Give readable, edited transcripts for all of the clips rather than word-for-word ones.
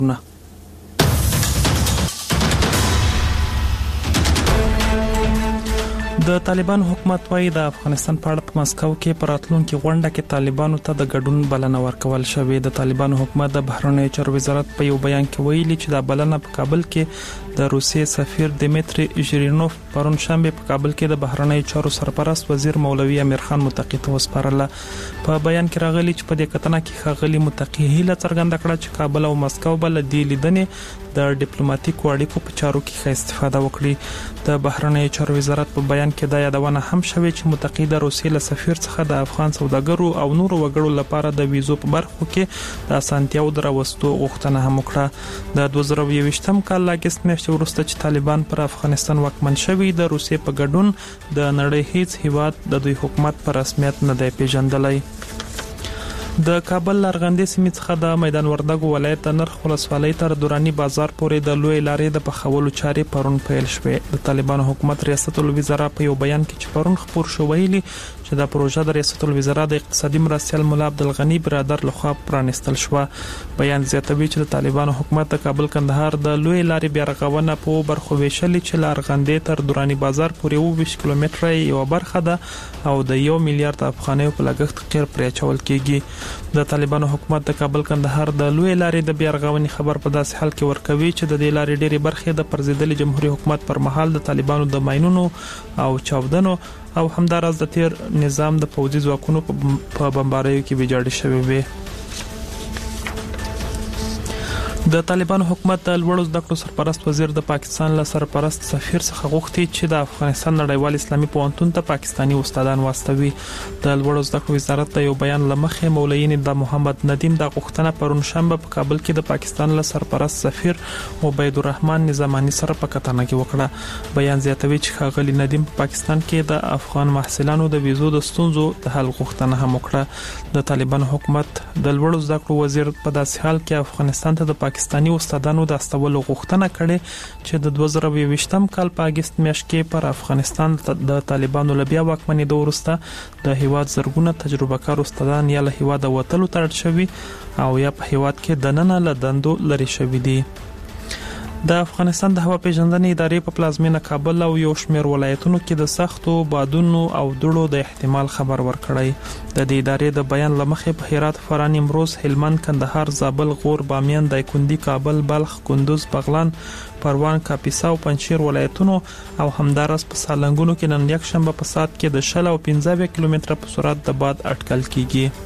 د طالبان حکومت وايي د افغانستان په اړه په مسکو کې پر راتلونکي غونډه کې طالبانو ته د ګډون بلنه ورکول شوې. د طالبان حکومت د بهرنیو چارو وزارت په یو بیان کې ویلي چې د بلنه په کابل کې د روسیې سفیر دیمیتری ژیرینوف پرون شنبه په کابل کې د بهرنیو چارو سرپرست وزیر مولوي امیر خان متقی ته وسپارله. په بیان کې راغلي چې په دې کتنه کې ښاغلي متقی هیله څرګنده کړه چې کابل او مسکو بل د لیدنې د ډیپلوماټیکو اړیکو په چارو کې ښه استفاده وکړي. د بهرنیو چارو وزارت په بیان کې دا یادونه هم شوې چې متقی د روسیې له سفیر څخه د افغان سوداګرو او نورو وګړو لپاره د ویزو په برخو کې د اسانتیاو دروستو غوښتنه هم وکړه. د 2022م کال اگست میاشتې وروسته چې طالبان پر افغانستان واکمن شوي د روسیې په ګډون د نړۍ هیڅ هیواد د دوی حکومت په رسمیت نه دی پیژندلی. د کابل لرغندې سیمې څخه د میدان وردګو ولایت د نرخ ولسوالۍ تر دوراني بازار پورې د لوی لارې د پخولو چارې پرون پیل شوې. د طالبانو حکومت ریاست الوزرا په یو بیان کې چې پرون خبر شو ویلي چې دا پروژه د ریاست الوزرا د اقتصادي مرستیال مولا عبدالغنی برادر لخوا پرانستل شو. بیان زیاتوي چې د طالبانو حکومت د کابل کندهار د لوی لارې بیا رغونه په برخو ویشلې چې لرغندې تر دوراني بازار پورې 20 کیلومتره یو برخه ده او د 1 میلیارډ افغانیو په لګښت قیر پرې چول کیږي. د طالبانو حکومت د کابل کندهار د لوی لارې د بیا رغونې خبر په داسې حال کې ورکوي چې د دې لارې ډېری برخې د پرزیدلي جمهوریت حکومت پر مهال د طالبانو د ماینونو او چاودنو او همدارس د تیر نظام د پوځي ځواکونو په بمباریو کې ویجاړې شوې وي. د طالبانو حکومت د لوړو زده کړو سرپرست وزیر د پاکستان له سرپرست سفیر څخه غوښتي چې د افغانستان نړیوال اسلامي پوهنتون ته پاکستانی استادان واستوي. د لوړو زده کړو وزارت د یو بیان لمخې مولوی د محمد ندیم د غوښتنه پرون شنبه په کابل کې د پاکستان له سرپرست سفیر عبید الرحمن نظامانی سره په کتنه کې وکړه. بیان زیاتوي چې ښاغلي ندیم په پاکستان کې د افغان محصلانو د ویزو د ستونزو د حل غوښتنه هم وکړه. د طالبانو حکومت د لوړو زده کړو وزیر په داسې حال کې افغانستان ته د پاکستانی استادانو د استولو غوښتنه کړې چې د 2022م کال په اگست میاشت کې پر افغانستان د طالبانو لبیا واکمنۍ د ورسته د هیواد زرګونه تجربه کار استادان یا له هیواد وتلو ته اړ شوي او یا په هیواد کې دننه له دندو لري شوي دي. د افغانستان د هوا پیژندنې ادارې په پلازمینه کابل او یو شمېر ولایتونو کې د سختو بادونو او دوړو د احتمال خبر ورکړی. د دې ادارې د بیان لمخې په هرات، فراه، نیمروز، هلمند، کندهار، زابل، غور، بامیان، دایکنډي، کابل، بلخ، کندوز، بغلان، پروان، کاپیسا او پنجشیر ولایتونو او همدارس په سالنګونو کې نن یک شنبه په ساعت کې د 60 او 15 کیلومتره په سرعت د باد اټکل کیږي.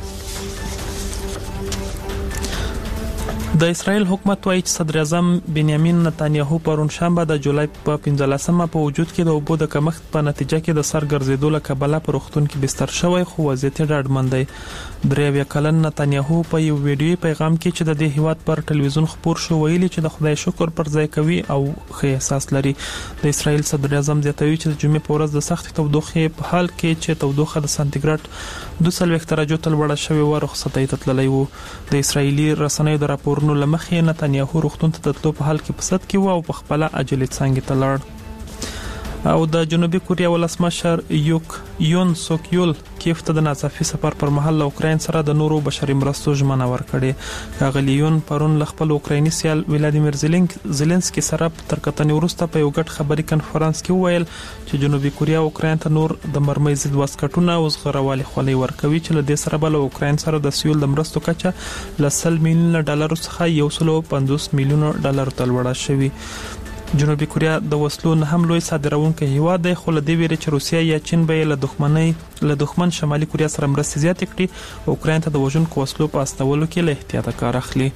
د اسرائیل حکومت وايي چې صدر اعظم بنیامین نتانیاهو پرون شنبه د جولای په 15مه په وجود کې د اوبو د کمښت په نتیجه کې د سر ګرځېدو له کبله په روغتون کې بستر شوی خو وضعیت ډاډمن دی. 3 کلن نتانیاهو په یو ویډیوي پیغام کې چې د دې هیواد پر ټلویزیون خبر شو ویلي چې د خدای شکر پر ځای کوي او ښه احساس لري. د اسرائیل صدر اعظم زیاتوي چې د جمعې په ورځ د سخت تودوخې په حال کې چې تودوخه د سانتیګریډ 42 درجو ته لوړه شوې و رخصتۍ ته تللی و. د اسرایلی رسنیو د راپورونو لمخې نتانیاهو روغتون ته تلو په حال کې په صد کې و او په خپل عاجلې څنګه ته لاړ. او د جنوبي کوریا ولسمشر یون سوک یول کیف ته د ناڅاپي سفر پر مهال له اوکراین سره د نورو بشري مرستو ژمنه ورکړې. ښاغلي یون پرون له خپل اوکرایني سیال ولادیمیر زيلنسکي سره تر کتنې وروسته په یو ګډ خبري کنفرانس کې وویل چې جنوبي کوریا اوکراین ته نور د مرمۍ ضد وسکټونه او زغروالي خولۍ ورکوي چې له دې سره بل اوکراین سره د سیول د مرستو کچه له 100 میلیون ډالر څخه 150 میلیون ډالر ته لوړه شوې. جنوبي کوریا د وسلو نه هم لوی صادرونکو هیواد دی خو له دې ویرې چې روسیا یا چین به له دښمن شمالي کوریا سره مرستې زیاتې کړي اوکراین ته د وژونکو وسلو په استولو کې له احتیاطه کار اخلي.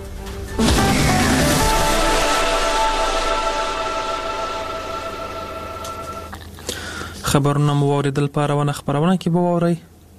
خبرونه مو اوریدل په روانه خبرونه کې به واورئ.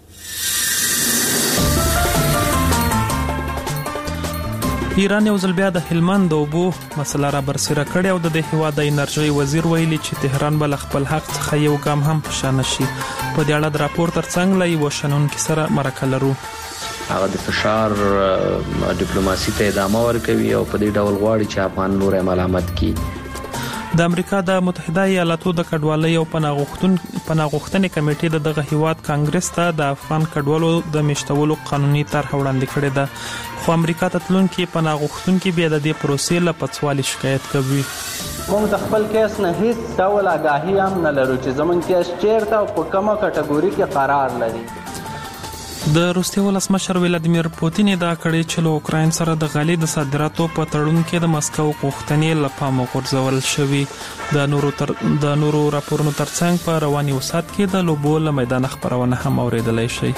ایران یو ځل بیا د هلمند د اوبو مسله را برسېره کړې او د هیواد د انرژي وزیر ویلي چې تهران به خپل حق څخه یو ګام هم پښه نشي. په دې اړه د راپور ترڅنګ له یو شنونکي سره مرکه لرو. هغه د فشار ډیپلوماسي ته ادامه ورکوي او په دې ډول غواړي چې افغان نور ملامت کړي. د امریکا د متحده ایالاتو د کډوالۍ او پناهغوښتنې کمیټې دغه هیواد کانګرس ته د افغان کډوالو د میشتولو قانوني طرح وړاندې کړې ده، خو امریکا ته تلونکي پناهغوښتونکي بیا د دې پروسې له پڅوالي شکایت کوي. موږ د خپل کیس نه هیڅ ډول آگاهي هم نه لرو چې زموږ کیس چیرته او په کومه کټګوري کې قرار لري. د روسیې ولسمشر ولادیمیر پوتین دا کړی چې له اوکراین سره د غالۍ د صادراتو په تړون کې د مسکو غوښتنې له پامه غورځول شوې. د نورو راپورونو ترڅنګ په رواني وسات کې د لوبو له میدان خبرونه هم اوریدلای شي.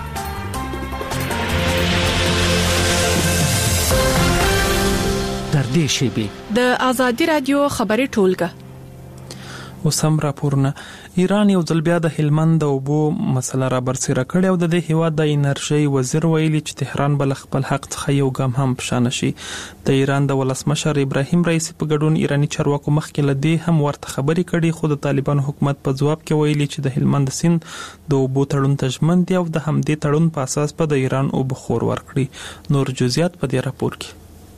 در دې شیبه د آزادي رادیو خبري ټولګه وسم راپورونه. ایران یو ځل بیا د هلمند د اوبو مسله را برسېره کړې او د دې هیواد د انرژي وزیر ویلي چې تهران بل خپل حق څخه یو ګام هم پښانه شي. د ایران د ولسمشر ابراهیم رئیسی په ګډون ایرانی چارواکو مخکې لدی هم ورته خبري کړي، خو د طالبان حکومت په جواب کې ویلي چې د هلمند سیند د اوبو تړون ته ژمن دي او د همدې تړون په اساس په د ایران اوبو خور ورکړي. نور جزئیات په دې راپور کې.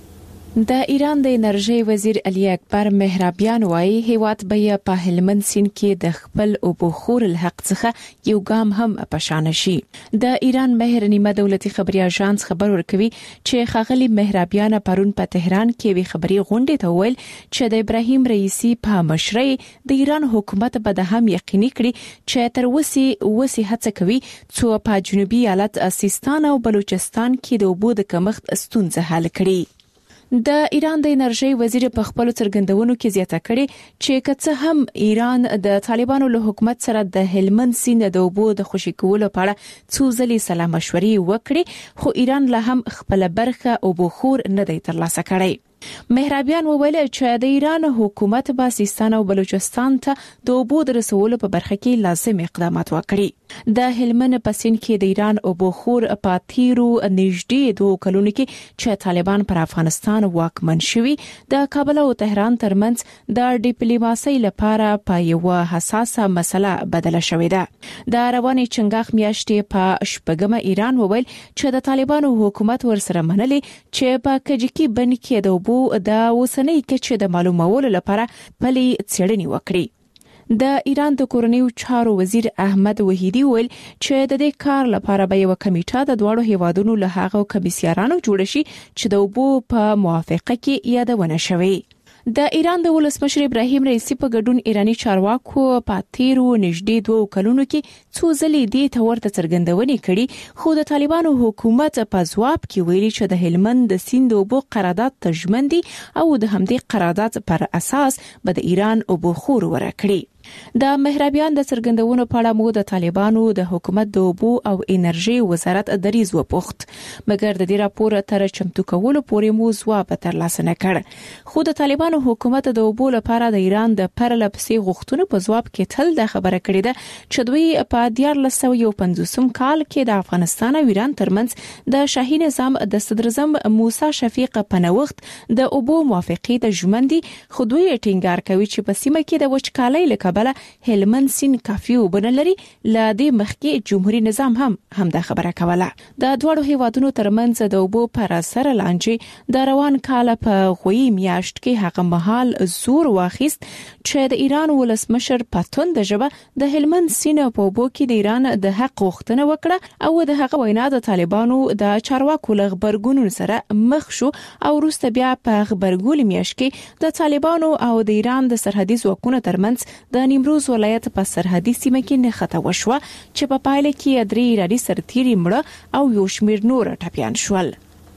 د ایران د انرژي وزیر علي اکبر مهرابیان وايي هیواد به په هلمند سیند کې د خپل اوبو خور الحق څخه یو ګام هم پښانه شي. د ایران مهر نیمه دولتي خبري اژانس خبر ورکوي چې خاغلی مهرابیان پرون په تهران کې وی خبري غونډه ته ویل چې د ابراهیم رئیسی په مشرۍ د ایران حکومت به د هم یقیني کړي چې تر وسی هڅه کوي چې په جنوبي ایالت سیستان او بلوچستان کې د اوبو د کمښت ستونزه حل کړي. د ایران د انرژي وزیر په خپل څرګندونو کې زیاته کړې چې کڅه هم ایران د طالبانو له حکومت سره د هلمند سیند د اوبو د خوشي کولو په اړه څو ځلې سلا مشورې وکړي، خو ایران له هم خپل برخه اوبو خور نه دی ترلاسه کړی. مهرابیان وویل چې د ایران حکومت به سیستان او بلوچستان ته د اوبو د رسولو په برخه کې لازم اقدامات وکړي. د هلمند په سیند کې د ایران اوبو خور په تیرو نږدې 2 کلونو کې چې طالبان پر افغانستان واکمن شوي د کابل او تهران ترمنځ د ډیپلوماسۍ لپاره په یو حساسه مسله بدله شوې ده. د رواني چنګاخ میاشتې په شپږمه ایران وویل چې د طالبانو حکومت ورسره منلي چې په کجکی بند کې د اوبو د اوسنۍ کچې د معلومولو لپاره پلي څېړنې وکړي. د ایران د کورنیو چارو وزیر احمد وحیدی ویل چې د دې کار لپاره به یو کمیټه د دوړو هیوادونو له هغو کمیسیانانو جوړ شي چې د اوبو په موافقه کې یادونه شوي. د ایران د ولسمشر ابراهیم رئیسی په ګډون ایرانی چارواکو په تیرو نږدې 2 کلونو کې څو ځلې دې ته ورته څرګندونې کړي، خو د طالبانو حکومت په ځواب کې ویلي چې د هلمند د سیند اوبو قرارداد ته ژمن دي او د همدې قرارداد پر اساس به د ایران اوبو خور ورکړي. د مهرابیان د څرګندونو په اړه مو د طالبانو د حکومت د اوبو او انرژي وزارت دریز وپوښت، مګر د دې راپور تر چمتو کولو پورې مو ځواب ترلاسه نه کړ. خو د طالبانو حکومت د اوبو لپاره د ایران د پرلپسې غوښتنو په ځواب کې تل د خبره کړې ده چې دوی په 1950 کال کې د افغانستان او ایران ترمنځ د شاهي نظام د صدر اعظم موسی شفیق په نوښت د اوبو موافقې ته ژمن دي، خو دوی ټینګار کوي چې په سیمه کې د وچکالۍ لکه بل هلمند سیند کافي وبنه لري. ل دې مخکې جمهوریت نظام هم دا خبره کوله. د دوړو هیوادونو ترمنځ د اوبو پر اثر لاندې د روان کال په غوي میاشت کې هغه مهال زور واخیست چې د ایران ولسمشر پاتون د جبه د هلمند سیند په اوبو کې د ایران د حق غوښتنه وکړه او د هغه وینا د طالبانو د چارواکو لغبرګون سره مخ شو او وروسته بیا په خبرګول میاشت کې د طالبانو او د ایران د سرحدي ځواکونو ترمنځ د نیمروز ولایت په سرحدي سیمه کې نښته وشوه چې په پایله کې 3 ایرانی سرتیري مړه او یو شمېر نور ټپیان شول.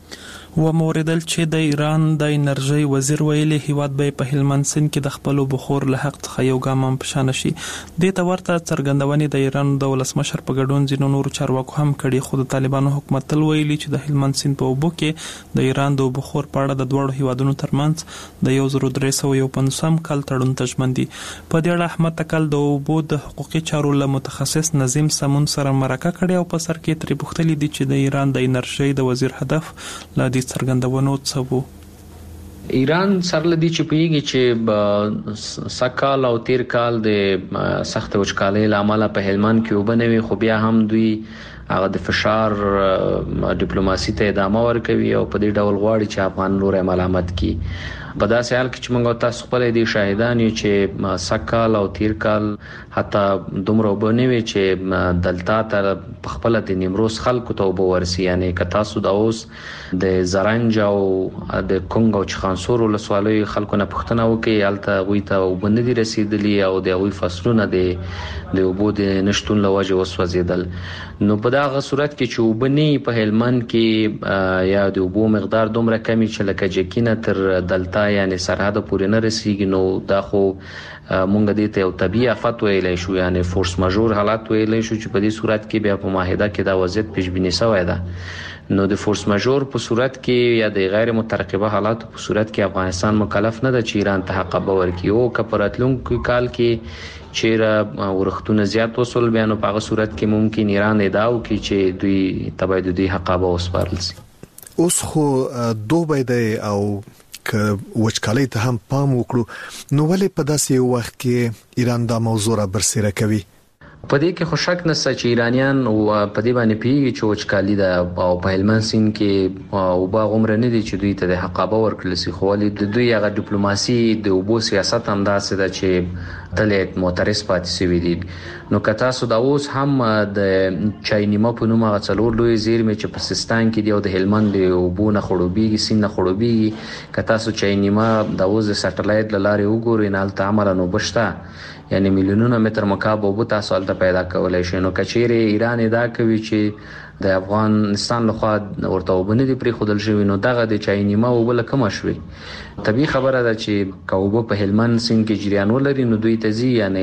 و موردل چې د ایران د انرژي وزیر ویلي هیواد به په هلمند سیند کې د خپل بخور له حق څخه یو ګام هم پښانه شي. د تورته څرګندونې د ایران د ولسمشر په ګډون ځینو نور چارواکو هم کړي، خو د طالبانو حکومت تل ویلي چې د هلمند سیند په اوبو کې د ایران د بخور په اړه د دوړو هیوادونو ترمنځ د 1350 کال تړون ته ژمن دي. په دې اړه احمد تکل د اوبو د حقوقي چارو له متخصص نظیم سمون سره مرکه کړې او په سر کې ترې پوښتنه دي چې د ایران د انرژي د وزیر هدف لا څرګندونو څه وو. ایران سره لدی چې پیږي چې سکال او تیر کال د سخت وچکالۍ لامل په هلمند کې وبنوي، خو بیا هم دوی هغه د فشار ډیپلوماسي ته ادامه ورکوي او په دې ډول غواړي چې افغان لوري ملامت کړي. په داسې حال کې چې موږ تاسو خپل دي شاهدان یو چې سکال او تیر کال حتی دومره وبنوي چې دلتا تر خپل د نیمروز خلکو ته وبورسي، یعنی که تاسو د اوس د زرنج او د کنګ او چخانسور ولسوالۍ خلکو نه پوښتنه وکړي الته غوي ته وبندي رسیدلی او د غوي فصلونه د وبود نشټون لوجه وسوځیدل. نو په دغه صورت کې چې وبني په هلمند کې یا د وبو مقدار دومره کمی چې لکه جکینه تر دلتا یعنی سرحد پورې نه رسیږي، نو دا خو مونږ دې ته یو طبيعي آفت ویلای شو، یعنی فورس ماژور حالات ویلای شو چې په دې صورت کې بیا په معاهده کې دا وضعیت پیشبینی شوی ده. نو د فورس ماژور په صورت کې یا د غیر مترقبه حالات په صورت کې افغانستان مکلف نه ده چې ایران ته حق ورکړي او کپراتلونکو کال کې چیرې ورختونه زیات وصول بیان په هغه صورت کې ممکن ایران ادعا وکړي چې دوی تبعید دوی حق وسپارل شي. اوس خو دوبه دی او که وچکالۍ ته هم پام وکړو، نو ولې په داسې وخت کې ایران دا موضوع را برسېره کوي؟ په دې کې خو شک نشته چې ایرانیان او په دې باندې پیږي چې وچکالي ده او په هلمند سیند کې او باغ عمر نه دي چې دوی ته د حقابه ورکړل شي، خو ولې د دوی هغه ډیپلوماسي د وبو سیاست هم داسې ده چې تلې معترض پاتې شوی دي. نو که تاسو دا اوس هم د چاینیما په نوم هغه څلور لوی زیرمې چې په سیستان کې دی او د هلمند د وبو نه خړوبېږي سیند نه خړوبېږي، که تاسو چاینیما د اوس د سټلایټ لاره وګورئ نه الته عملاً وبشته، یعنی میلیونونه متر مکعب وبو تاسو الته پیدا کولای شئ. نو کچېره ایران دا کوي چې د افغانستان لخوا ورته وبنه دي پری خودل شوی، نو دغه د چاینیما وبله کم شوی. طبيعي خبره ده چې کوبه په هلمند سیند کې جریان ولري نو دوی ته زی، یعنی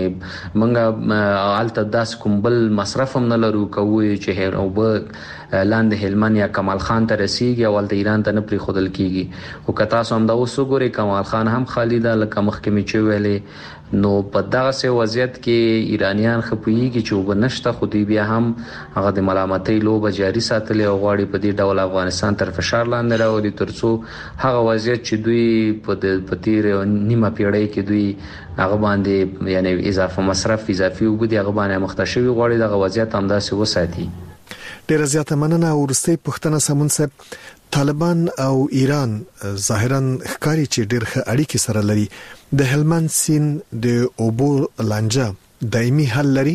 منګه الته داس کومبل مصرف هم نه لرو کوی چې وبه لاندې هلمند یا کمال خان ته رسیږي او د ایران ته نه پری خودل کیږي. او که تاسو هم دا وسوګوري کمال خان هم خالد لکه مخکمه چې ویلې، نو په دغه سه وضعیت کې ایرانیان خپويږي چې وبنشته خو دی بیا هم هغه د ملامتۍ لوبه جاری ساتلې او غواړي په دې ډول افغانستان تر فشار لاندې راوړي ترڅو هغه وضعیت چې دوی په تیر نیمه پیړۍ کې دوی هغه باندې یعنی اضافه مصرف اضافي وګړي هغه باندې مختشوي غواړي دغه وضعیت هم داسې وساتي. ډیره زیاته مننه. ورسته پښتنه سمون صاحب، طالبان او ایران ظاهرا ښکاری چې ډېر ښه اړیکې سره لري، د هلمند سیند د اوبو لانجه دایمي حل لري؟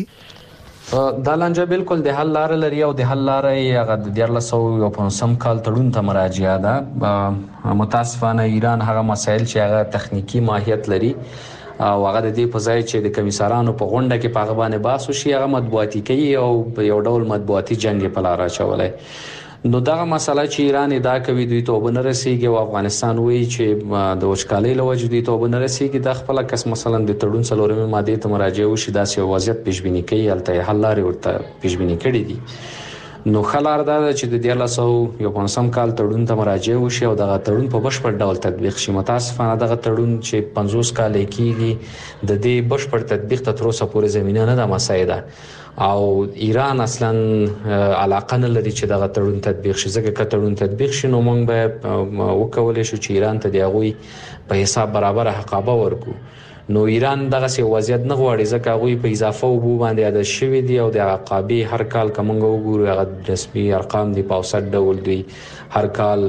دا لانجه بالکل د حل لار لري او د حل لار یې هغه د 1950 کال تړون ته مراجعه ده. متاسفانه ایران هغه مسایل چې هغه تخنیکی ماهیت لري او هغه د دې په ځای چې د کمیسارانو په غونډه کې په هغه باندې بحث وشي هغه مطبوعاتي کوي او یو ډول مطبوعاتي جنگ په لار اچولای. نو دغه مسله چې ایران ادعا کوي دوی ته وبنه رسیږي او افغانستان وایي چې د وچکالۍ لوجه دوی ته وبنه رسیږي، د خپل کس مثلا د تړون څلورمه ماده ته مراجعه وشي داسې وضعیت پیشبینی کوي الته حل لارې ورته پیشبینی کړي دي. نو خلار دا چې د 1950 کال تړون ته مراجعه وشي او دغه تړون په بشپړ ډول تطبیق شي. متاسفانه دغه تړون چې 50 کال کېږي د دې بشپړ تطبیق ته تر اوسه پورې زمينه نه ده مساعده او ایران اصلا علاقه نه لري چې دغه تړون تطبیق شي. ځکه که تړون تطبیق شي نو موږ به وکولای شو چې ایران ته دی غوي په حساب برابر حقابه ورکو. نو ایران دغه سی وضعیت نه غواړي ځکه غوي په اضافه وبو باندې عادت شوی دی او د عقابي هر کال کومه وګورو هغه رسمي ارقام دی په اوسط ډول دی هر کال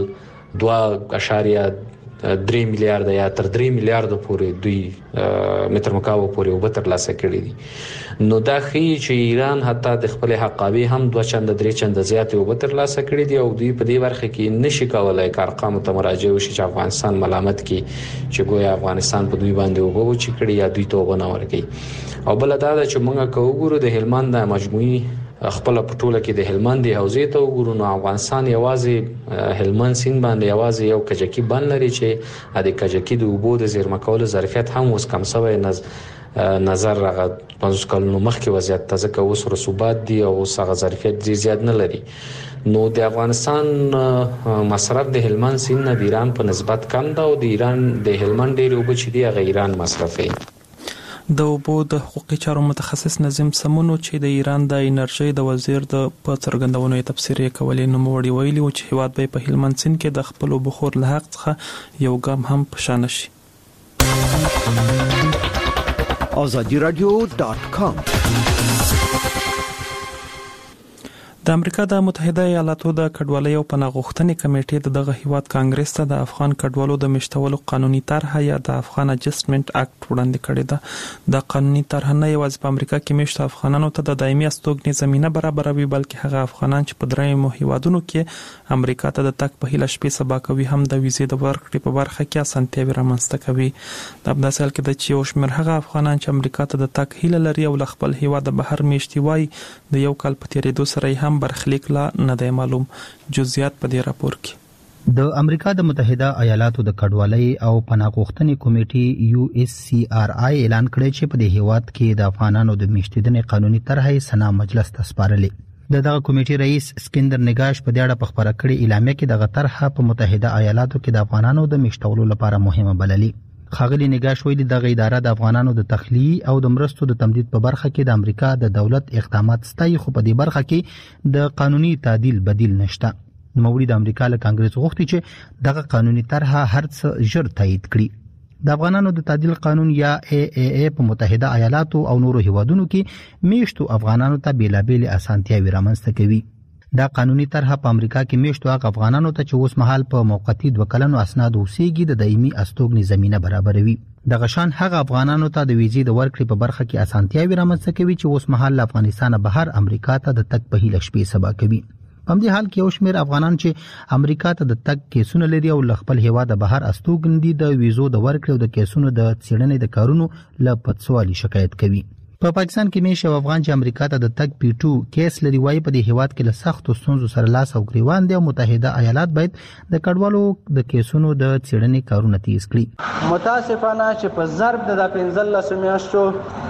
2.3 میلیارډ یا تر 3 میلیارډ پورې دوی متر مکعب پورې وبتر لاسه کړی دي. نو دا خي چې ایران حتی د خپل حقابي هم 2 چند 3 چند زیات وبتر لاسه کړی دي او دوی په دې ورخه کې نشي کولای ارقام ته مراجعه وشي چې افغانستان ملامت کی چې ګویا افغانستان په دوی باندې وبو چې کړی یا دوی ته ونه ورګي. او بل دا چې موږ کوو د هلمند د مجموعي خپل پټوله کې د هلمند حوزې ته وګورو نو افغانستان یوازې هلمند سیند باندې یوازې یو کجکی بند لري چې د کجکی د اوبو د زیرمه کولو ظرفیت هم اوس کم شوی نظر هغه 50 کلونو مخکې وضعیت ته ځکه اوس رسوبات دي او اوس هغه ظرفیت زیات نه لري. نو د افغانستان مصرف د هلمند سیند نه د ایران په نسبت کم ده او د ایران د هلمند ډېر اوبه چې دی هغه ایران مصرفوي. د اوبو د حقوقي چارو متخصص نظیم سمونو چې د ایران د انرژي د وزیر د په څرګندونو تفسیر کولې نو موړي ویلي او چې هیواد به په هلمند سیند کې د خپل بخور له حق څخه یو ګام هم پشان شي. azadiradio.com د امریکا د متحده ایالاتو د کډوالۍ او پناه غوښتنې کمیټې دغه هیواد کانګرس ته د افغان کډوالو د مشتولو قانوني طرحه یا د افغان اډجسټمنټ اکټ وړاندې کړې ده. د قانوني طرحه نه یوازې په امریکا کې میشته افغانانو ته د دایمي استوګنې زمينه برابروي، بلکې هغه افغانان چې په درېیمو هیوادونو کې امریکا ته د تګ په هیله شپې سبا کوي هم د ویزې د ورکړې په برخه کې اسانتیاوې رامنځته کوي. د ابداسل کې د چې یو شمېر هغه افغانان چې امریکا ته د تګ هیله لري او له خپل هیواد بهر میشتي وای د یو کال په تیریدو سره هم برخلیک لا نه دی معلوم. جزئیات په دې راپور کې. د امریکا د متحده ایالاتو د کډوالۍ او پناه غوښتنې کمیټې USCRI اعلان کړی چې په دې هیواد کې د افغانانو د میشتېدنې قانوني طرحه سنا مجلس ته سپارلې. دغه کمیټې رئیس اسکندر نگاش په دې اړه په خبره کړې اعلامیه کې دغه طرحه په متحده ایالاتو کې د افغانانو د میشتولو لپاره مهمه بللې. خاغلی نگاش ویلي دغه اداره د افغانانو د تخلیه او د مرستو د تمدید په برخه کې د امریکا د دولت اقدامات ستایي، خو په دې برخه کې د قانوني تعدیل بدیل نشته. نوموړي د امریکا له کانګرس غوښتي چې دغه قانوني طرحه هر څه ژر تایید کړي. د افغانانو د تعدیل قانون یا AAA په متحده ایالاتو او نورو هیوادونو کې میشتو افغانانو ته بیلابېل اسانتیاوې رامنځته کوي. دا قانوني طرحه په امریکا کې میشتو هغه افغانانو ته چې اوس مهال په موقتی 2 کلنو اسناد اوسېږي د دایمي استوګنې زمينه برابروي. دغه شان هغه افغانانو ته د ویزې د ورکړې په برخه کې اسانتیاوې رامنځته کوي چې اوس مهال له افغانستان بهر امریکا ته د تګ په هیله شپې سبا کوي. په دې حال کې یو شمېر افغانان چې امریکا ته د تګ کیسونه لري او له خپل هیواد بهر استوګندي د ویزو د ورکړې او د کیسونو د څېړنې د کارونو له پټسوالي شکایت کوي. په پاکستان کې میشه افغان چې امریکا ته د تګ P2 کیس لري وای په دې هیواد کې له سختو ستونزو سره لاس او ګریوان دي او متحده ایالات باید د کډوالو د کیسونو د څېړنې کارونه تیز کړي. متاسفانه چې په ضرب د 15 میاشتو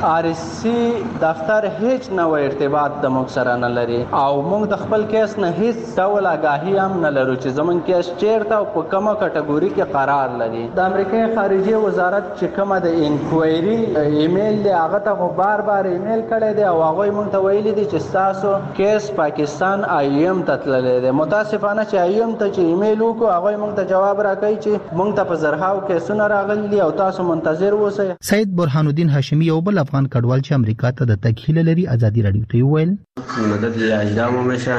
RSC دفتر هیڅ نو ارتباط د موږ سره نه لري او موږ د خپل کیس نه هیڅ ډول آگاهی هم نه لرو چې زمونږ کیس چیرته او په کومه کټګوري کې قرار لري. د امریکای خارجه وزارت چې کومه د انکوایري ایمیل دی هغه ته بار ایمیل کړی دی او هغه مونږ ته ویلي دي چې تاسو کیس پاکستان IOM ته تللی دی. متاسفانه چې IOM ته چې ایمیل وکړو هغه مونږ ته جواب راکړي چې مونږ ته په زرهاو کیسونه راغلي دي او تاسو منتظر اوسئ. سید برهان الدین هاشمی یو بل افغان کډوال چې امریکا ته د تګ هیله لري ازادي رادیو ته ویل مدد اجدام میشه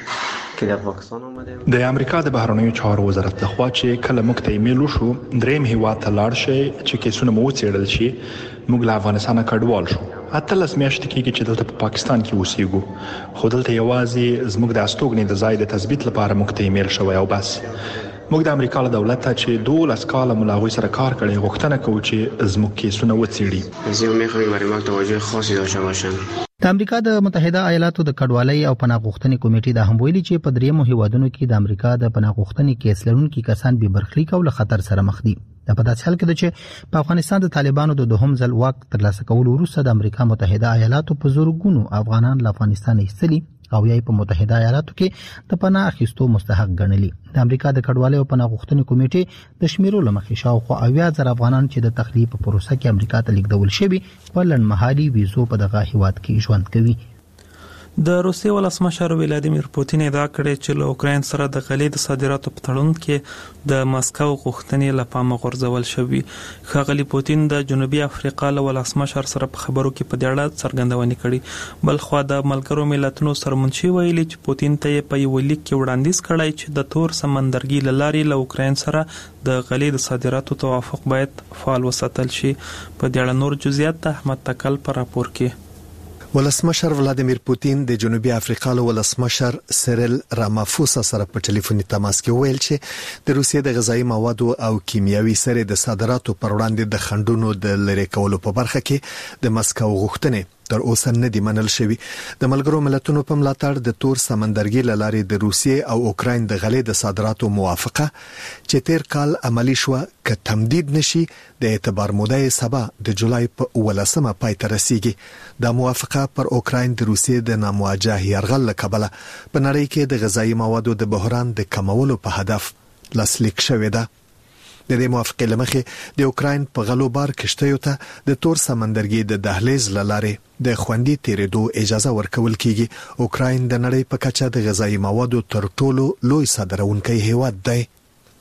کې د پاکستان اومده د امریکا د بهرنیو چارو وزارت لخوا چې کله موږ ته ایمیل وشو دریم هیواد ته لاړ شي چې کیسونه مو څېړل شي موږ له افغانستان کډوال شو. اتلس میاشتې کېږي چې دلته په پاکستان کې اوسېږو خو دلته یوازې زموږ د استوګنې د ځای د تثبیت لپاره موږ ته ایمیل شوی او بس. موږ د امریکا له دولت ته چې 12 کاله ملاغوي سره کار کړی غوښتنه کوو چې زموږ کیسونه وڅېړي. زه میخوام برای ما توجه خاصی داشته باشم. د امریکا د متحده ایالاتو د کډوالۍ او پناه غوښتنې کمیټې د هم ویلي چې په درېیمو هیوادونو کې د امریکا د پناه غوښتنې کیس لرونکي کسان به برخلیک او له خطر سره مخ دي. دا په داسې حال کې ده چې په افغانستان د طالبانو د دوهم ځل واک ترلاسه کولو وروسته د امریکا متحده ایالاتو په زورګونو افغانان له افغانستان ایستلي او یې په متحده ایالاتو کې د پناه اخیستو مستحق ګڼلي. د امریکا د کډوالۍ او پناه غوښتنې کمیټې د شمیرو لمخې شاوخوا 80,000 افغانان چې د تخلیه په پروسه کې امریکا ته لیږدول شوي په لنډمهالي ویزو په دغه هیواد کې ژوند کوي. د روسیې ولسمشر ولادیمیر پوتین ادعا کړې چې له اوکراین سره د غلې د صادراتو په تړون کې د ماسکو غوښتنې له پامه غورځول شوې. ښاغلي پوتین د جنوبي افریقا له ولسمشر سره په خبرو کې په دې اړه څرګندونې کړې. بل خو د ملګرو ملتونو سرمنشي ویلي چې پوتین ته په یو لیک کې وړاندیز کړی چې د تور سمندرګي له لارې له اوکراین سره د غلې د صادراتو توافق باید فعال وساتل شي. په دې اړه نور جزئیات د احمد تکل په راپور کې. ولسمشر ولادیمیر پوتین د جنوبي افریقا له ولسمشر سیریل رامافوسا سره په ټلیفوني تماس کې ویل چې د روسیې د غذایی موادو او کیمیاوي سرې د صادراتو پر وړاندې د خنډونو د لری کولو په برخه کې د مسکو غوښتنې تر اوسه نه دی منل شوی. د ملګرو ملتونو په ملاتړ د تور سمندرګي لارې د روسیې او اوکراین د غلې د صادراتو موافقه چې تیر کال عملی شو ک تمدید نشي د اعتبار موده سبا د جولای په 18مه پای ته رسیدي. د موافقه پر اوکراین د روسیې د نامواجه یرغل لکبله په نړۍ کې د غذایی موادو د بحران د کمولو په هدف لاسلیک شوې ده. د دې موافقې لمخې د اوکراین په غلو بار کشتیو ته د تور سمندرګي د دهلیز لارې د خوندي تیرېدو اجازه ورکول کیږي. اوکراین د نړۍ په کچه د غذایی موادو تر ټولو لوی صادرونکی هیواد دی.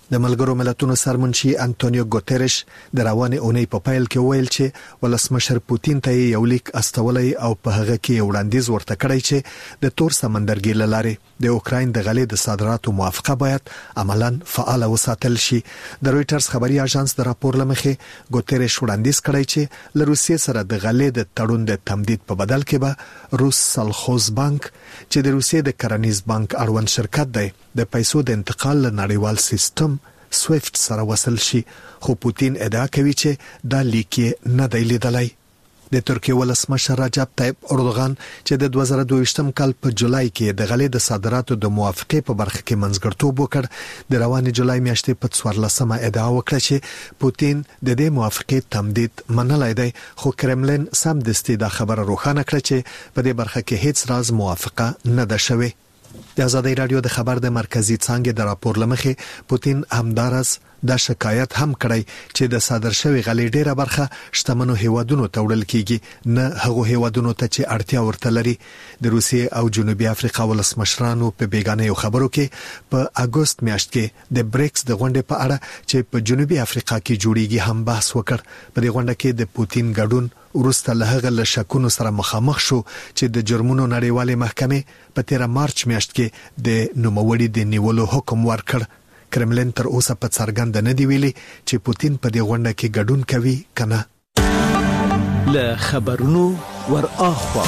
د ملګرو ملتونو سرمنشي انټونیو ګوتيريش د روانې اونۍ په پیل کې ویل چې ولسمشر پوتین ته یو لیک استولای او په هغه کې وړاندیز ورته کړی چې د تور سمندرګي لاره د اوکراین د غلې د صادراتو موافقه باید عملاً فعال وساتل شي. د رويټرز خبري اژانس د راپور لمخې ګوتيريش وړاندیز کړی چې له روسیې سره د غلې د تړون د تمدید په بدل کې به روس سلخوز بانک چې د روسیې د کرنیز بانک اړوند شرکت دی د پیسو د انتقال له نړیوال سیستم سویفت سره وصل شي، خو پوتین ادعا کوي چې دا لیک نه دی لیدلی. د ترکیه ولسمشر رجب طیب اردوغان چې د 2022م کال په جولای کې د غلې د صادراتو د موافقې په برخه کې منځګړتوب وکړ، د روانې جولای میاشتې په 14مه ادعا وکړه چې پوتین د دې موافقې تمدید منلای دی، خو کرملین سمدستي دا خبره روښانه کړه چې په دې برخه کې هیڅ راز موافقه نه ده شوې. د آزادۍ رادیو د خبر د مرکزی څانګې د راپور لمخې پوتین همدارس دا شکایت هم کړی چې د صادر شوی غلې ډیره برخه شتمنو هیوادونو ته وړل کیږي، نه هغو هیوادونو ته چې اړتیا ورته لري. د روسیې او جنوبي افریقا ولسمشرانو په بیگانه خبرو کې په اگست میاشت کې د بریکس د غونډې په اړه چې په جنوبي افریقا کې جوړیږي هم بحث وکړ. په دې غونډه کې د پوتین ګډون ورسته له هغه له شکونو سره مخامخ شو چې د جرمونو نړیوالې محکمې په 13 مارچ میاشت کې د نوموړي د نیولو حکم ورکړ. کرملین تر اوسه په څرګند نه دی ویلي چې پوتین په دې غونډه کې ګډون کوي کنه. له خبرونو ور اخوا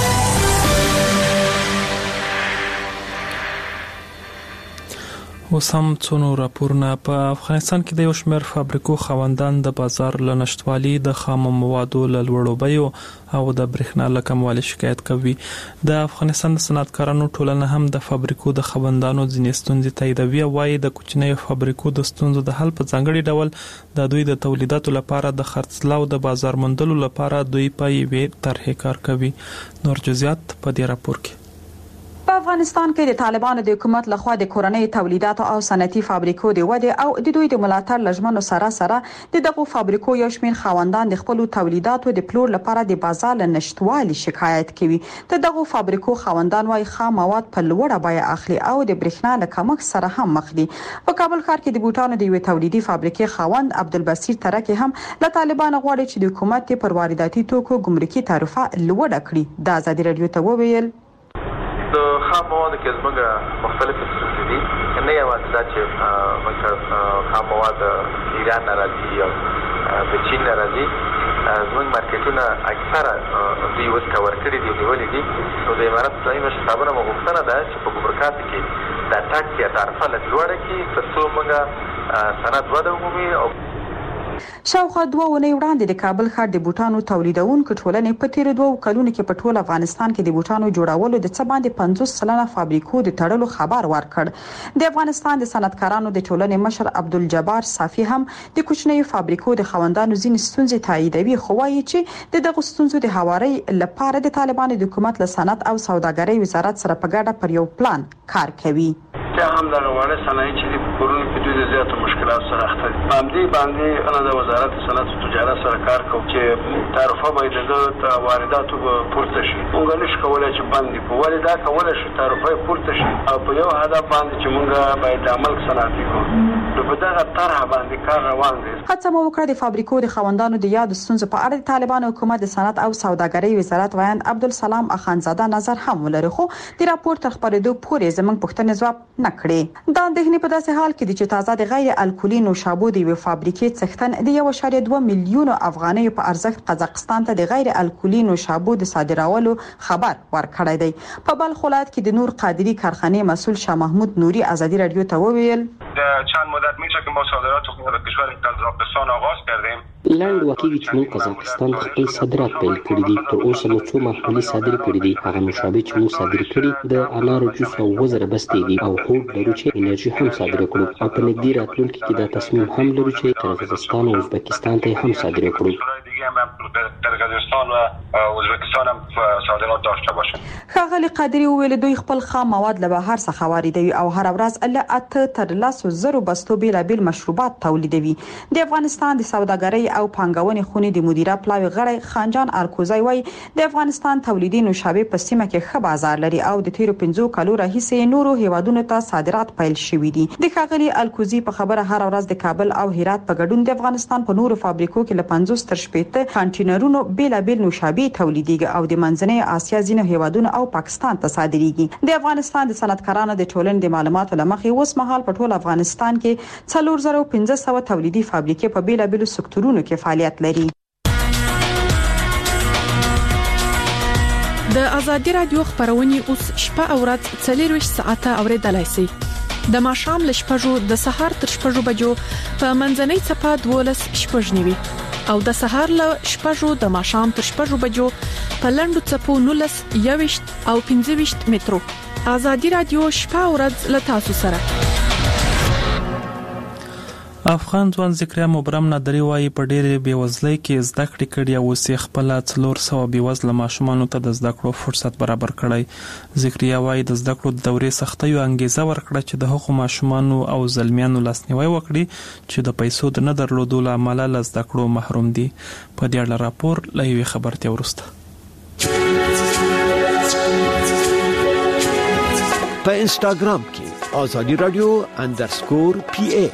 وسم څونو راپورونه. په افغانستان کې د یو شمېر فابریکو خاوندان د بازار له نشټوالي، د خام موادو له لوړو بیو او د برېښنا له کموالي شکایت کوي. د افغانستان د صنعتکارانو ټولنه هم د فابریکو د خاوندانو ځینې ستونزې تاییدوي، وايي د کوچنیو فابریکو د ستونزو د حل په ځانګړي ډول د دوی د تولیداتو لپاره د خرڅلاو د بازار موندلو لپاره دوی په یوې طرحې کار کوي. نور جزئیات په دې راپور کې. په افغانستان کې د طالبانو د حکومت لخوا د کورنۍ تولیداتو او صنعتي فابریکو د ودې او د دوی د ملاتړ لژمنو سره د دغه فابریکو یو شمېر خاوندان د خپل تولیداتو د پلور لپاره د بازار له نشټوالي شکایت کوي. دغه فابریکو خاوندان وايي خام مواد په لوړه بیه اخلي او د برېښنا له کمښت سره هم مخ دي. په کابل ښار کې د بوټانو د یو تولیدي فابریکې خاوند عبدالبصیر ترکي هم له طالبانو غواړي چې د حکومت پر وارداتي توکو ګمرکي تعرفه لوړه کړي. د آزادۍ رادیو ته وویل د خام موادو کې زموږ مختلفې ستونزې دي، نه یوازې دا چې موږ خام مواد ایران نه راځي او د چین نه راځي، زموږ مارکیټونه اکثره دوی اوس کور کړي دي، نیولي دي. نو د امارت اسلامي مشر صاحبانو غوښتنه ده چې په ګمرکاتو کې دا ټکس یا تعرفه لږ لوړه کړي تر څو موږ صنعت وده ومومي. او شاوخوا 2 اونۍ وړاندې د کابل ښار د بوټانو تولیدونکو ټولنې په تیر 2 کلونو کې په ټول افغانستان کې د بوټانو جوړولو د څه باندې 50 فابریکو د تړلو خبر ورکړ. د افغانستان د صنعتکارانو د ټولنې مشر عبدالجبار صافي هم د کوچنیو فابریکو د خاوندانو ځینې ستونزې تاییدوي، خو وايي چې دغه ستونزو د هواري لپاره د طالبانو د حکومت له صنعت او سوداګرۍ وزارت سره په ګډه پر یو پلان کار کوي. هم د غواړي صنایع چې په پرونی په دوی د زیاتو مشکلات سره اخته دي. باندې انا د وزارت صنعت او تجارت سره کار کوي چې تعرفه باید د وارداتو پورته شي. موږ نشو کولای چې باندې په والدا کولای شي تعرفه پورته شي او په یو هدف باندې چې موږ باید عمل صنعتي کوو. نو په دغه طرح باندې کار روان دی. هڅه مو وکړه د فابریکو د خاوندانو د یاد ستونزو په اړه د طالبانو حکومت د صنعت او سوداګرۍ وزارت وایند عبدالسلام اخانزاده نظر هم ولري، خو د راپور تر خبرېدو پورې زموږ پوښتنې ځواب نه کړي. دا اندېښنې په داسې حال کې دي چې تازه د غیر الکولي نوشابو د یوې فابریکې څښتن د 1.2 میلیون افغانیو په ارزښت قزاقستان ته د غیر الکولي نوشابو د صادرولو خبر ورکړی دی. په بلخ ولایت کې د نور قادری کارخانه مسئول شاه محمود نوری آزادی رادیو ته وویل چند مدت میشه که ما صادرات خود را به کشور قزاقستان آغاز کردیم. لاند واقعي چې موږ قزاقستان خپل صادرات پیل کړی دي. تر اوسه مو څو محلي صادر کړی دي. هغه نوشابې چې موږ صادر کړي د انارو جوس او وزره بستې دي او هوډ لرو چې انرژي هم صادر کړو او په نږدې راتلونکي کې دا تصمیم هم لرو چې قزاقستان او ازبکستان ته هم صادر کړو. قرقیزستان و ازبکستان هم صادرات داشته باشند. ښاغلي قادری وویل دوی خپل خام مواد له بهر څخه واردوي او هر ورځ له 8 تر 10,000 بستو بیلابیل مشروبات تولیدوي. د افغانستان د سوداګرۍ او پانګونې خونې د مدیره پلاوی غړی خانجان ارکوزی وایي د افغانستان تولیدي نوشابې په سیمه کې ښه بازار لري او د تیرو 15 کالو راهیسې نورو هیوادونو ته صادرات پیل شوي دي. د ښاغلي الکوزی په خبره هر ورځ د کابل او هرات په ګډون د افغانستان په نورو فابریکو کې له 50 تر 60 کانټینرونو بیلابیل نوشابې تولیديږي او د منځنۍ اسیا ځینو هیوادونو او پاکستان ته صادریږي. د افغانستان د صنعتکارانو د ټولنې د معلوماتو لمخې اوس مهال په ټول افغانستان کې 4500 تولیدي فابریکې په بیلابیلو سکتورونو کې فعالیت لري. د ازادي رادیو خبرونه اوس شپه او ورځ 24 ساعته اوریدلای شئ. د ماښام ل 6 د سهار تر 6 بجو په منځنۍ صفه 12 شپږنیوي او د سهار ل 6 د ماښام تر 6 بجو په لندو صفو 19 21 او 15 مترو. ازادي رادیو شپه او ورځ ل تاسو سره. افغان ځوان ذکریا مبرم نادری وايي په ډېرې بیوزلۍ کې زده کړې کړې او سي خپل 400 بیوزله ماشومانو ته د زده کړو فرصت برابر کړی. ذکریا وايي د زده کړو د دورې سختۍ او انګیزه ورکړه چې د حقوق ماشومانو او زلمیانو لاسنیوي وکړي چې د پیسو د نه درلودو له امله له زده کړو محروم دي. په دې اړه راپور لوي خبرتي ورسته. په انستګرام کې آزادی رادیو _PA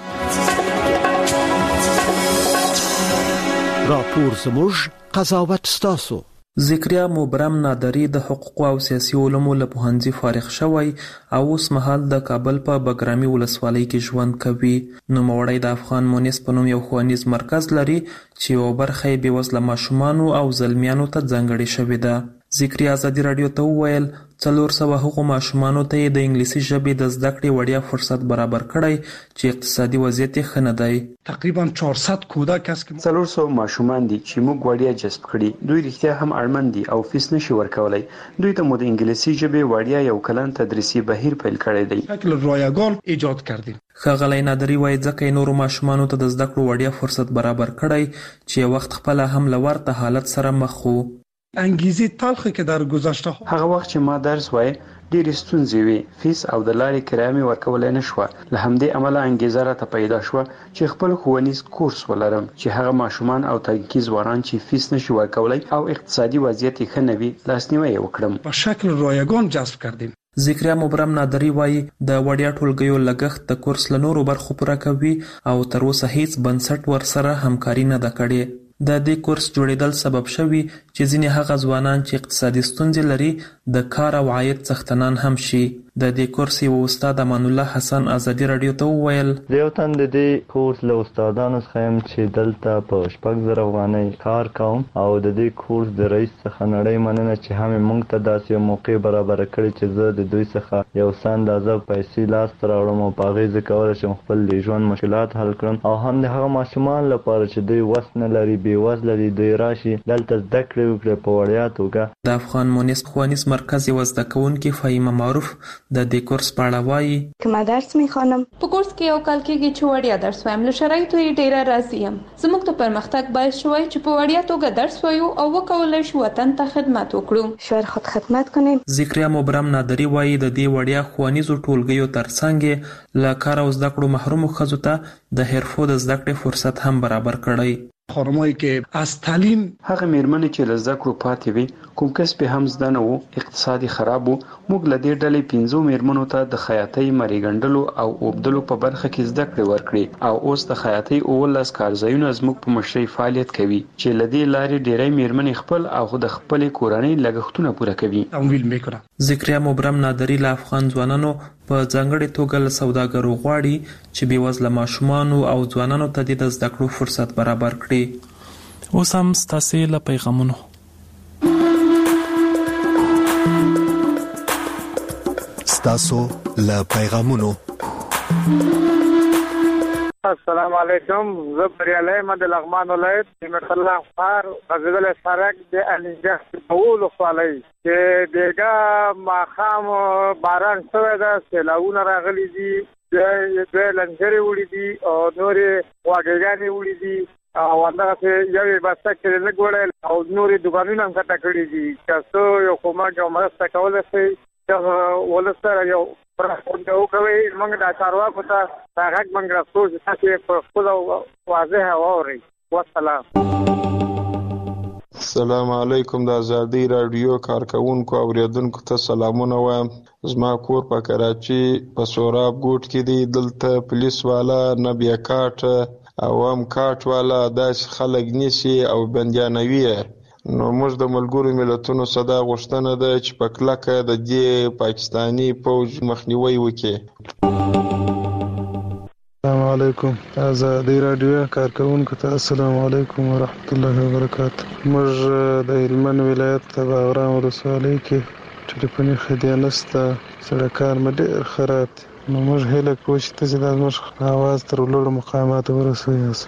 راپور زموږ قضاوت ستاسو. ذکریا مبرم نادری د حقوق او سیاسي علومو له پوهنځي فارغ شوی او اوس مهال د کابل په بګرامي ولسوالۍ کې ژوند کوي. نوموړی د افغان مونیس په نوم یو ښوونیز مرکز لري چې یو برخه یې بېوزله ماشومانو او زلمیانو ته ځانګړې شوې ده. ذکریا ازادي رادیو ته وویل 400 حقوق ماشومانو ته د انګلیسي ژبې د زده کړې وړیا فرصت برابر کړی چې اقتصادي وضعیت یې ښه نه دی. تقریبا 400 کودک است که 400 ماشومان دي چې موږ وړیا جذب کړي. دوی رښتیا هم اړمن دي او فیس نشي ورکولای. دوی ته مو د انګلیسي ژبې وړیا یو کلن تدریسي بهیر پیل کړی دی. شکل رایگان ایجاد کردیم. ښاغلی نادری وايي ځکه نورو ماشومانو ته د زده کړو وړیا فرصت برابر کړی چې یو وخت خپل هم له ورته حالت سره مخ وو. انګیزه تلخی که در گذشته هغه وخت چې ما درس وای ډېر ستونزې وي. فیس او د لارې کرایه مې ورکولای نه شوه. له همدې امله انګیزه راته پیدا شوه چې خپل ښوونیز کورس ولرم چې هغه ماشومان او تنکي ځوانان چې فیس نشي ورکولای او اقتصادي وضعیت یې ښه نه وي لاسنیوی وکړم. په شکل رایگان جذب کردیم. ذکریا مبرم نادری وايي د وړیا ټولګیو لګښت د کورس له نورو برخو پوره کوي او تر اوسه هیڅ بنسټ ورسره همکاري نه ده کړې. د دې کورس جوړیدل سبب شوی چې ځینې هغه ځوانان چې اقتصادي ستونزې لري د کار او عاید څښتنان هم شي. د دې کورس یو استاد امان الله حسن ازادي رادیو ته وویل د یو تن د دې کورس له استادانو څخه هم چې دلته په 6,000 افغانۍ کار کوم او د دې کورس د رئیس څخه نړۍ مننه چې هم موږ ته داسې یو موقع برابر کړی چې زه د دوی څخه یو څه اندازه پیسې لاس ته راوړم او په هغې زه کولی شم خپل د ژوند مشکلات حل کړم او هم د هغه ماشومان لپاره چې دوی وس نه لري بېوزله دي دوی راشي دلته زده کړې وکړي په وړیا توګه. د افغان مونیس ښوونیز مرکز یوه زده کوونکې فهیمه معروف د دې کورس په اړه وایي که ما درس میخوانم په کورس کې یو کال کېږي چې وړیا درس وایم. له شرایطو یې ډېره راضي یم. زموږ د پرمختګ باعث شوی چې په وړیا توګه درس وایو او وکولای شو وطن ته خدمت وکړو. شاید خود خدمت کنیم. ذکریا مبرم نادری وایي د دې وړیا ښوونیزو ټولګیو ترڅنګ له کار او زده کړو محرومو ښځو ته د حرفو د زده کړې فرصت هم برابر کړی. خانمایی که از تعلیم هغه میرمنې چې له زده کړو پاتې وي کوم کسب هم زده نه وو اقتصادي خراب وو موږ له دې ډلې 15 میرمنو ته د خیاطۍ مریګنډلو او اوبدلو په برخه کې زده کړې ورکړې او اوس د خیاطۍ 19 کارځایونه زموږ په مشرۍ فعالیت کوي چې له دې لارې ډېری میرمنې خپل او د خپلې کورنۍ لګښتونه پوره کوي. تمویل میکنه. ذکریا مبرم نادری له افغان ځوانانو په ځانګړې توګه له سوداګرو غواړي چې بېوزله ماشومانو او ځوانانو ته د زده کړو فرصت برابر کړي. اوس هم ستاسې له پیغامونو ستاسو له پیغامونو السلام علیکم. زه بریالی یم د لغمان ولایت نعمت الله خار غزل سرک د الینجا اول خپلای چې دغه ماخام باران شوی ده سیلاونه راغلي دي د لنجرې وړي دي او نورې واګېګانې وړي دي او هغه یوې بسته کې لګوړل او نورې دکانونه هم کټه کړې دي چې یو کومه مرسته کولای شي چې ولسره یو پرځو کوي موږ د چارواکو ته هغه موږ راځو چې تاسو په خپل واضح اوري. والسلام. السلام علیکم. د ازادي رادیو کارکونکو او اوریدونکو ته سلامونه وایم. زما کور په کراچي په سوراب ګوټ کې دی. دلته پولیس والا نه بیا کاټ او هم کاټ والا داسې خلک نیسي او بندیانوي. نو موږ د ملګرو ملتونو صدا غوښتنه ده چې په کلکه د دې پاکستاني فوج مخنیوي وکړي. السلام علیکم. ازادي رادیو کارکونکو ته السلام علیکم ورحمت الله وبرکاته. موږ د هلمند ولایت د باغرام ولسوالۍ کې ټلیفوني خدمات نشته، سړکان مې ډېر خراب دي. نو موږ هیله کوو چې تاسو د موږ اواز تر لوړو مقاماتو ورسوئ.